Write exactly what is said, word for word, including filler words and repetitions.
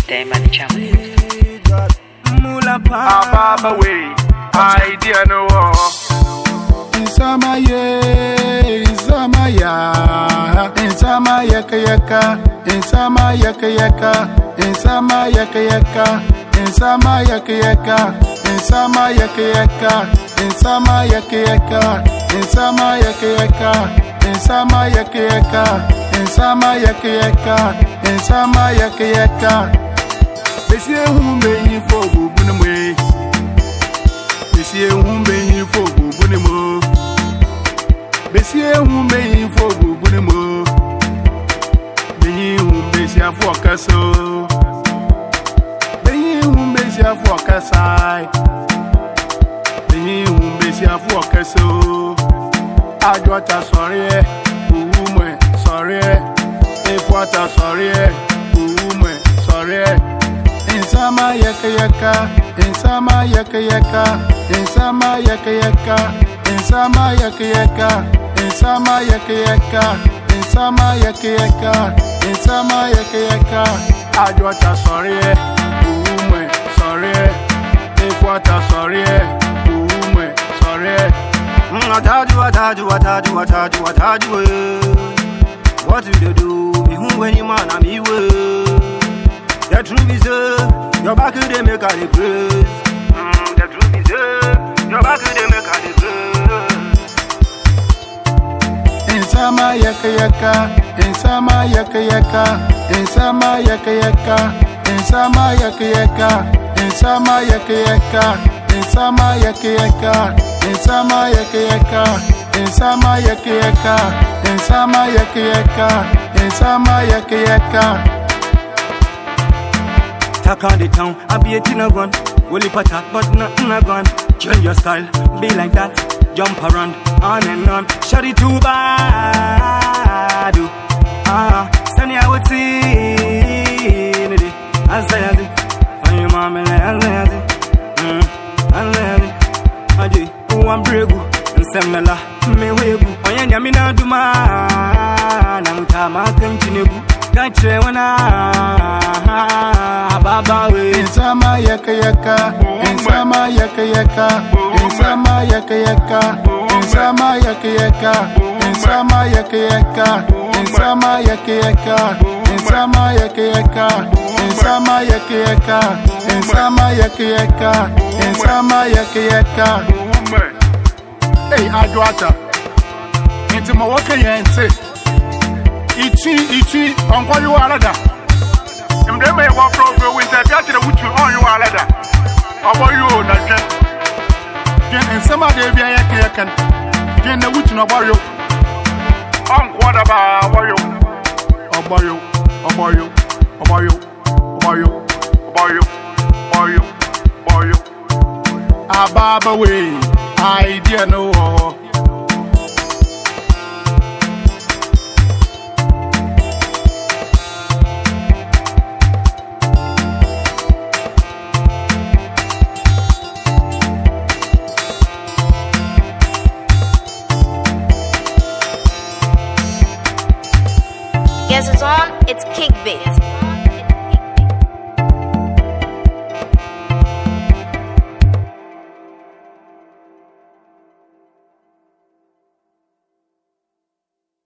Day money chama. Ababa way, idea no war. Insama ye, insama ya, insama yaka yaka, insama yaka yaka, insama yaka yaka, insama yaka yaka, insama yaka yaka, insama yaka yaka, insama yaka yaka, insama yaka yaka, insama yaka yaka, insama yaka yaka. Besi ehumbe yifo bubunwe, besi ehumbe yifo bubunmo, besi ehumbe yifo bubunmo, beyi humbe si afo kaso, beyi humbe si afo kasai, beyi humbe si afo kaso. Ajota sorry, umwe sorry, efota sorry, umwe sorry. Insama yaka yaka, insama yaka yaka, insama yaka yaka, insama yaka yaka, insama yaka yaka, insama yaka yaka, insama yaka yaka. Ajota sorry, umwe sorry, efota sorry, umwe sorry. Ataju, ataju, ataju, ataju, ataju. What do they do? Me who when you man, I'm you. The truth is, uh, your back they make all the praise. Mm, the truth is, uh, your back they make all the praise. Insama yaka yaka, insama yaka yaka, insama yaka yaka, insama yaka yaka, insama yaka yaka, insama yaka yaka, insama yaka yaka, insama yaka yaka, insama yaka yaka, insama yaka yaka. Talk on the town, I be a tina gun. Willy patat, but nothing a gun. Change your style, be like that. Jump around, on and on. Shut it too bad. Ah, Sunny, I would see. I say, I say, on your mama, I say, I say, hmm, I say, I say, I say, oh, I'm brave, and Samela, me webu. On your yamina, do man, I'm come, I continue. Catch it when I Baba way. Insama yaka yaka, insama yaka yaka, insama yaka yaka, insama yaka yaka, insama yaka yaka, insama yaka yaka, insama yaka yaka, insama yaka yaka, insama yaka yaka, insama yaka yaka. Hey, Adwata, into my work yente. Ichi, ichi, uncle you are lada. And then may walk over with that catch the wood you on you are lada. How about you, Najan? Jen and some of the Biakan can. Jen the wood no borrow. On what about you? Oh, boy, oh, boy, oh, boy, oh, boy, oh, boy, boy, boy. Ah, Baba way, I dear no. Guess it's on, it's Kickbit.